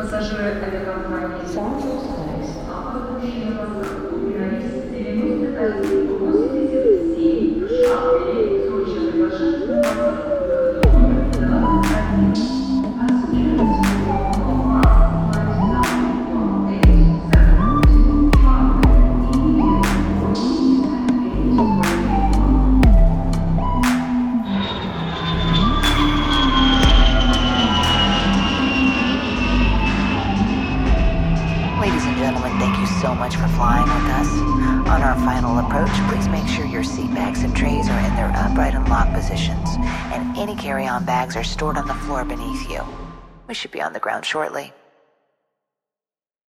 Пассажиры авиакомпании Sounds nice. опущена посадку на рейс 91-87 в Шапеле, Сочи, соглашается на посадку номер 21. Passengers from our flight number 1872 travel immediately Ladies and gentlemen, thank you so much for flying with us. On our final approach, please make sure your seat bags and trays are in their upright and locked positions, and any carry-on bags are stored on the floor beneath you. We should be on the ground shortly.